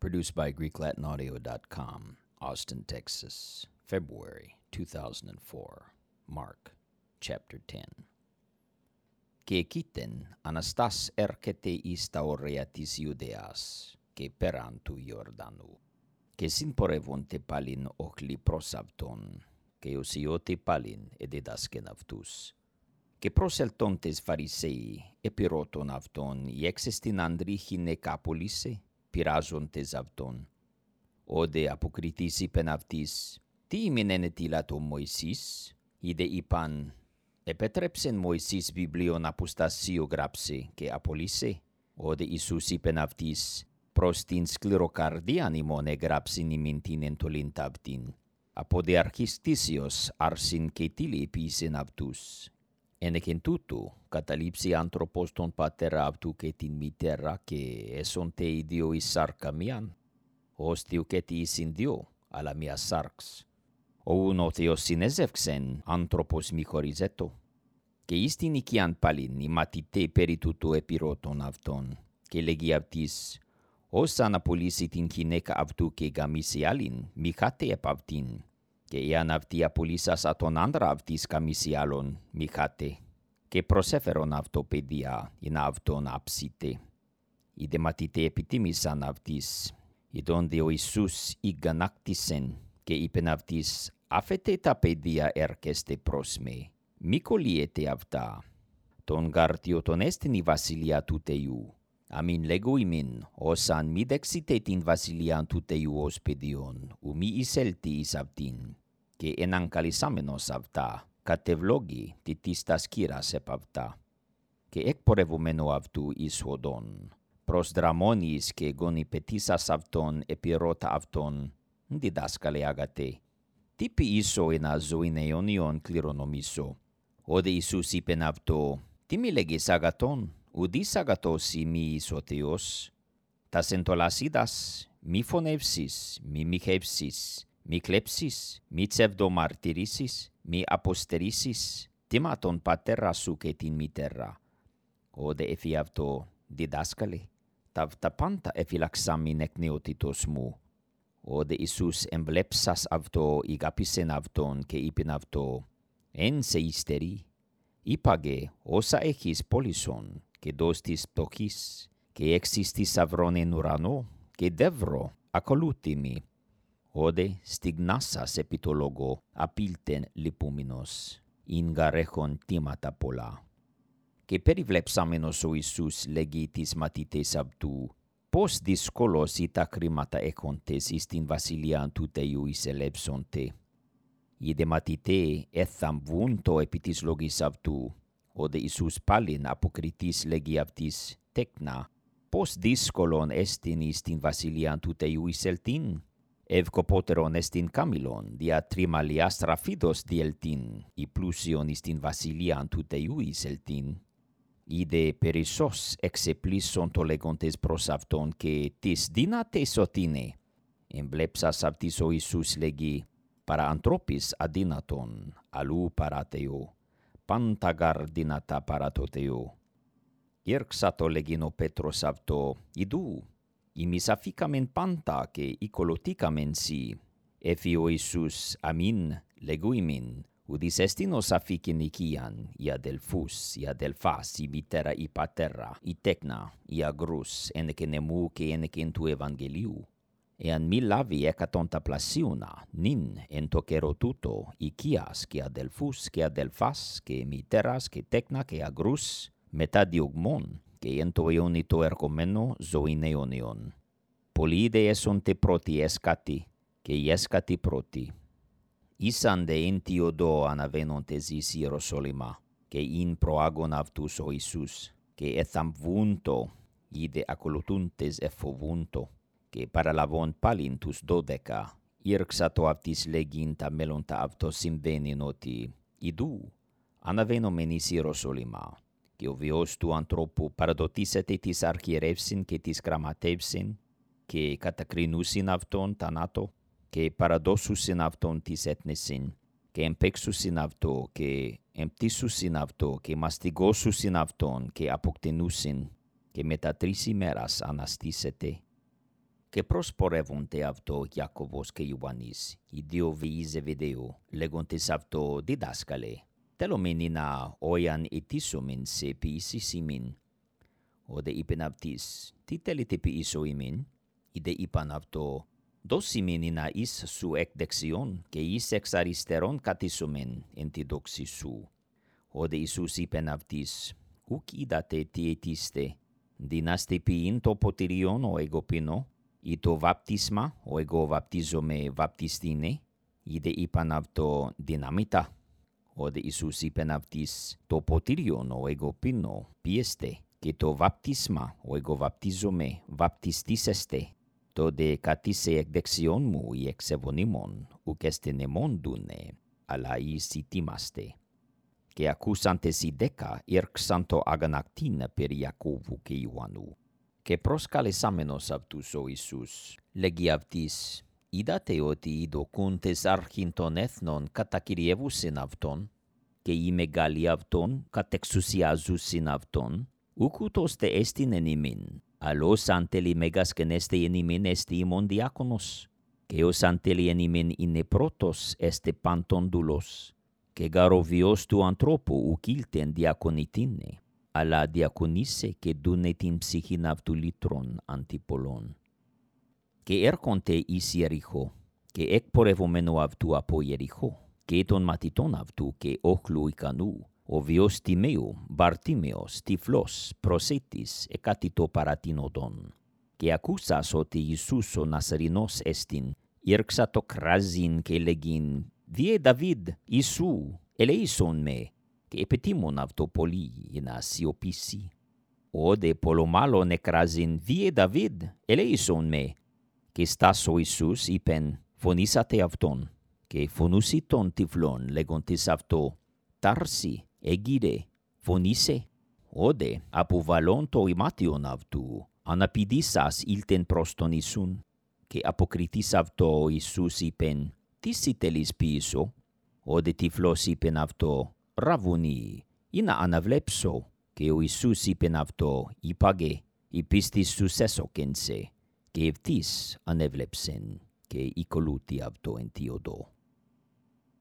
Produced by GreekLatinAudio.com, Austin, Texas, February 2004. Mark, chapter 10. Και εκείτεν Αναστάς έρχεται εις τα όρια της Ιουδαίας και πέραν του Ιορδάνου. Και συμπορεύονται πάλιν όχλοι προς αυτόν, και οσιώτε πάλιν εδιδάσκεν αυτούς. Και προσελτόντες Φαρισαίοι επιρώτων αυτόν, η έξεστην ανδρίχην εκάπολισε, πειράζοντες αυτόν. Όδε αποκριτής είπεν αυτής, τι ημιν ετήλατο Μωυσής, είδε είπαν, επέτρεψεν Μωυσής βιβλίον αποστασίου γράψε και απολύσε. Όδε Ιησούς είπεν αυτής, προς την σκληροκαρδίαν ημών εγράψην ημιν την εντολήν ταύτην. Από δε αρχιστήσεως άρσιν και τίλη επίσεν αυτούς. Ενεκεν τούτου, καταλήψει άνθρωπος τον πατέρα αυτού και την μητέρα και έσονται οι δύο εις σάρκα μίαν. Όστιου και τι εισιν δύο, αλλά μία σάρξ. Οούν ο Θεός συνέζευξεν, άνθρωπος μη χωριζέτο. Και εις την οικίαν πάλιν οι μαθηταί περί τούτου επιρώτων αυτόν, και λέγει αυτής, ως αν απολύσει την γυναίκα αυτού και γαμίσει άλλην, μη χάτε επ' αυτήν. Και εάν αυτή απολύσασα τον άντρα αυτής γαμίσει άλλον, μη χάτε. Και προσέφερον αυτό παιδεία, ειν αυτόν άψητε. Οι δε μαθηταί επιτίμησαν αυτής, ειδών δε ο Ιησούς ηγανάκτησεν, και είπεν αυτής, άφετε τα παιδεία έρχεστε προς με, μη κολλιέτε αυτά. Τον γαρτιότον έστιν η βασιλεία του Θεού. Αμήν λέγω ημίν, ως αν μη δεξите την βασιλείαν του Θεού ως παιδιόν, ου μη εισέλθει εις αυτήν, και εναγκαλισάμενος αυτά, κατευλόγει τη της τας κύρας επ' αυτά. Και εκπορευομένου αυτού εις οδόν, προς δραμώνεις και γονιπετήσας αυτόν επιρώτα αυτόν, διδάσκαλε αγατέ, τι ποιήσω ένα ζωήν αιώνιον κληρονομήσω. Όδε Ιησούς είπεν αυτό, τι μη λέγεις αγατόν, ουδείς αγατός ημί εις ο Θεός. Τας εντολάς είδας, μη φωνεύσεις, μη μοιχεύσεις, μη κλέψεις, μη ψευδομαρτυρήσεις, μη αποστερήσεις, τιμά τον πατέρα σου και την μητέρα. Όδε εφή αυτό, διδάσκαλε, τα πάντα εφυλαξάμιν εκ νεότητος μου. Όδε Ιησούς εμπλέψας αυτό, ηγάπησεν αυτόν και είπεν αυτό, εν σε υστερεί, είπαγε όσα έχεις πόλησον, και δώσ' της πτωχής, και έξεις θησαυρών εν ουρανό, και δεύρω, ακολούθει μη. Όδε στιγνάσας επί το λόγο, απίλτεν λυπούμενος, ειν γαρέχον τίματα πολλά. Και περιβλέψαμενος ο Ιησούς λέγει τις μαθητές αυτού, πώς δυσκολώς οι τα χρήματα έχοντες εις την βασιλείαν του Θεού εισελεύσονται. Οι δε μαθηταί εθαμβούν το επί της λόγης αυτού, όδε Ιησούς πάλιν αποκριτής λέγει αυτής, τέκνα, πώς δύσκολον έστιν εις την βασιλείαν του Θεού εισελθήν. Ευκοπότερον εστιν καμήλων, δια τριμαλιάς στραφίδος διελθήν, η πλούσιον εις την βασιλείαν του Θεού εισελθήν. Είδε περισσός εξεπλήσον το λέγοντες προς αυτόν και τις δύνατες οτίνε. Εμπλέψας αυτής ο Ιησούς λέγει, παρά ανθρώπης αδύνατον, αλλού παρά Θεό, πάντα γαρ δυνατά παρά το Θεό. Ήρξατο λέγειν ο Πέτρος αυτό, ιδού, ημείς αφήκαμεν πάντα και οικολωθήκαμεν σοι. Εφή ο Ιησούς, αμήν, λέγω ημίν, ουδείς εστιν ως αφήκεν οικίαν, οι αδελφούς, οι αδελφάς, η μητέρα, η πατέρα, η τέκνα, οι αγρούς, ένεκεν εμού και ένεκεν του Ευαγγελίου. Εάν μη λάβει εκατονταπλασίουνα, νυν εν το καιρό τούτο, οικίας και αδελφούς και αδελφάς και μητέρας και τέκνα και αγρούς, μετά διωγμών, και εν το αιώνι το ερχομένο ζωήν αιώνιον. Πολλοί δε έσονται πρώτοι έσκατοι, και οι έσκατοι πρώτοι. Ήσαν δε εν τι οδό αναβαίνοντες εις Ιεροσόλυμα, και ειν προάγων αυτούς ο Ιησούς, και εθαμβούντο, οι δε ακολουθούντες εφοβούντο, και παραλαβών πάλιν τους 12, ήρξατο αυτής λέγειν τα μέλλοντα αυτό συμβαίνειν ότι, ιδού, αναβαίνομεν εις Ιεροσόλυμα, και ο βιος του ανθρώπου παραδοτήσεται της αρχιερεύσιν και της γραμματεύσιν, και κατακρινούσιν αυτόν θανάτω, και παραδώσουσιν αυτόν της έθνεσιν, και εμπαίξουσιν αυτό, και εμπτήσουσιν αυτό, και μαστιγώσουσιν αυτόν, και αποκτηνούσιν, και μετά 3 ημέρας αναστήσεται. Και προσπορεύονται αυτό Ιάκωβος και Ιωάννης, οι δύο βίοι Ζεβεδαίου, λέγοντες αυτό διδάσκαλε. Τελωμένοι να όιαν ετήσομεν σε ποιήσεις ημίν. Όδε είπεν αυτής, τι θέλετε ποιήσω ημίν? Ιδε είπαν αυτό, δώσιμεν να εις σου εκ δεξιών και εις εξ αριστερών κατήσομεν εν τη δόξη σου. Όδε Ιησούς είπεν αυτής, ουκ είδατε τι αιτήστε, δίναστε ποιήν το ποτηριόν ο εγώ πίνω, ή το βάπτισμα ο εγώ βαπτίζομαι βαπτιστήνε, είδε είπαν αυτό δυναμίτα. Όδε Ιησούς είπεν αυτής, το ποτήριον ο εγώ πίνω πιέστε, και το βάπτισμα ο εγώ βαπτίζομαι βαπτιστήσεστε. Τότε κατήσε εκ δεξιών μου ή εξ ευωνίμων, ουκ εστιν εμών δούνε, αλλά εις ητήμαστε. Και ακούσαντες οι 10 ήρξαν το αγανακτήν περί Ιακώβου και Ιωάννου. Και προσκαλεσάμενος αυτούς ο Ιησούς, λέγει αυτής, είδατε ότι οι δοκούντες αρχήν των έθνων κατακυριεύουσιν αυτόν, και οι μεγάλοι αυτόν κατεξουσιάζουσιν αυτόν, ουκ ούτως τε έστιν εν ημίν, αλλως αν τέλει μέγας γενέστε εν ημίν εστι ημών διάκονος, και ως αν τέλει εν ημίν είναι πρώτος εστε πάντων δούλος, και γαροβιός του ανθρώπου ουκ ήλτεν διακονητήνε, αλλά διακονήσε και δούνε την ψυχήν αυτού λύτρων αντιπολών. Και έρχονται εις Ιεριχώ, και εκπορευομένου αυτού από Ιεριχώ, και των μαθητών αυτού και όχλου ικανού, ο βιος Τιμαίου, Μπαρτίμεος, τυφλός, προσέτης, εκάτητο παρατείνοντον. Και ακούσας ότι Ιησούς ο Νασαρινός εστιν, ήρξα το κράζειν και λέγειν, «Βιε Δαβίδ, Ιησού, ελέησον με», και επετήμων αυτό πολύ να σιωπήσει. Όδε πολλομάλλον εκράζειν, «Βιε Δαβίδ, ελέησον με», και στάς ο Ιησούς είπεν, «Φωνήσατε αυτόν», και φωνούσι τον τυφλόν λέγοντες αυτό, «Τάρσι, έγειρε, φωνήσε». Όδε αποβαλών το ημάτιον αυτού, αναπηδήσας ήλτεν προς τον Ιησούν, και αποκριτής αυτό ο Ιησούς είπεν, «Τι σοι θέλεις ποιήσω?» Όδε τυφλός είπεν αυτό, «Ραβουνί, ή να αναβλέψω». Και ο Ιησούς είπεν αυτό, «Υπάγε, η πίστη σου σέσοκεν σε». Και ευθύς ανέβλεψεν, και οικολούθη αυτό εν τη οδό.